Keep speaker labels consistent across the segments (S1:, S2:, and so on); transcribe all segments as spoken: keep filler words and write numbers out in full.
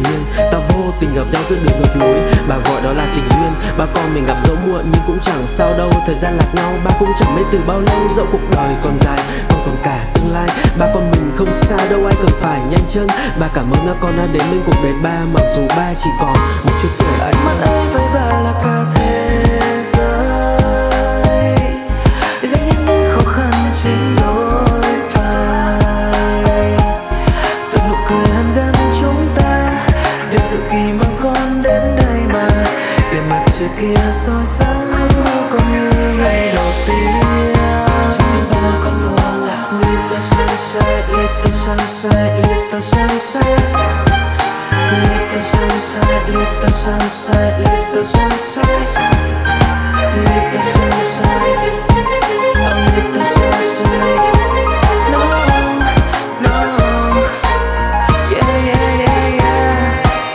S1: yên. Ta vô tình gặp nhau giữa đường ngược lối, bà gọi đó là tình duyên. Ba con mình gặp dẫu muộn nhưng cũng chẳng sao đâu, thời gian lạc nhau ba cũng chẳng biết từ bao lâu. Dẫu cuộc đời còn dài còn còn cả tương lai, ba con mình không xa đâu ai cần phải nhanh chân. Ba cảm ơn các con đã đến bên cuộc đời ba, mặc dù ba chỉ còn một chút tuổi.
S2: Ánh mắt ấy với ba là cả thế giới, gánh hết những khó khăn trên đôi vai. Từng nụ cười hàn gắn chúng ta đều dự kỳ mang con đến đây mà, để mặt trời kia soi sáng ấm mơ con như ngày đầu tiên. Trong tim ba con luôn là little sunshine, little sunshine, little sunshine. Little sunshine, little sunshine, little sunshine, little sunshine, oh little sunshine. No, no, yeah, yeah, yeah, yeah.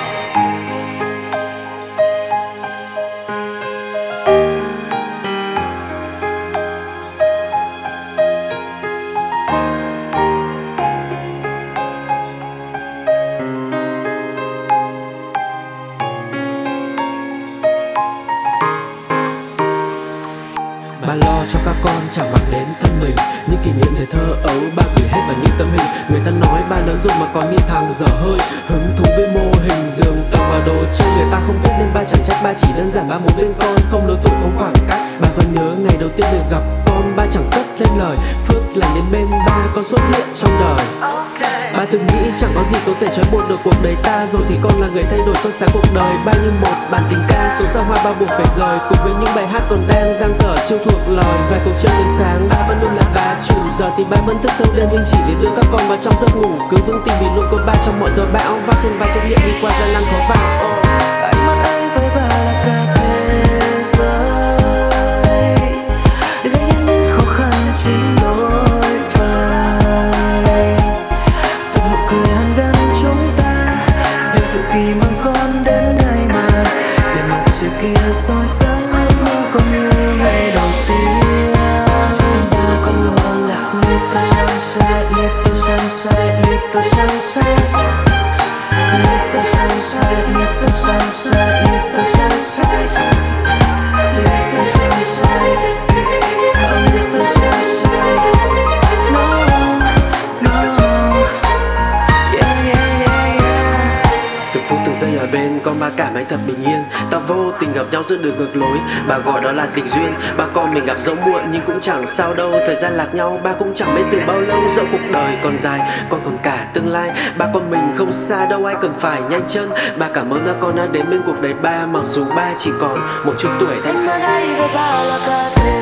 S1: Ba lo cho các con chẳng mặc đến thân mình, những kỷ niệm thời thơ ấu ba gửi hết vào những tấm hình. Người ta nói ba lớn rồi mà còn như thằng dở hơi, hứng thú với mô hình giường tầng và đồ chơi. Người ta không biết nên ba chẳng trách, ba chỉ đơn giản ba muốn bên con, không lớn tuổi không khoảng cách. Ba vẫn nhớ ngày đầu tiên được gặp con, ba chẳng cất lên lời, phước lành đến bên ba con xuất hiện trong đời. Ba từng nghĩ chẳng có gì có thể trói buộc được cuộc đời ta, rồi thì con là người thay đổi soi sáng cuộc đời ba như một bản tình ca. Số xa hoa ba buộc phải rời, cùng với những bài hát còn đang dang dở chưa thuộc lời. Vài cuộc chơi đến sáng ba vẫn luôn là bà chủ, giờ thì ba vẫn thức thâu đêm nhưng chỉ để đưa các con vào trong giấc ngủ. Cứ vững tin vì luôn có ba trong mọi gió bão, vác trên vai trách nhiệm đi qua gian nan khó vào. Oh.
S2: Ánh mắt ấy với ba là cả thế giới, để gánh hết những khó khăn trên đôi vai. Từng nụ cười hàn gắn chúng ta đều dự kỳ mang con đến đây mà, để mặt trời kia soi sáng ấm mơ con như ngày đầu tiên. Trong tim ba con luôn là little sunshine, little sunshine, little sunshine. Little sunshine, little sunshine, little sunshine, little sunshine, oh little sunshine. No, no, yeah, yeah, yeah, yeah.
S1: Từng phút từng giây ở bên con ba cảm thấy thật bình yên. Ta vô tình gặp nhau giữa đường ngược lối, bà gọi đó là tình duyên. Ba con mình gặp dẫu muộn nhưng cũng chẳng sao đâu, thời gian lạc nhau ba cũng chẳng biết từ bao lâu. Dẫu cuộc đời còn dài còn còn cả tương lai, ba con mình không xa đâu ai cần phải nhanh chân. Ba cảm ơn các con đã đến bên cuộc đời ba, mặc dù ba chỉ còn một chút tuổi thanh
S2: Ánh
S1: xuân.
S2: mắt ấy với ba là cả thế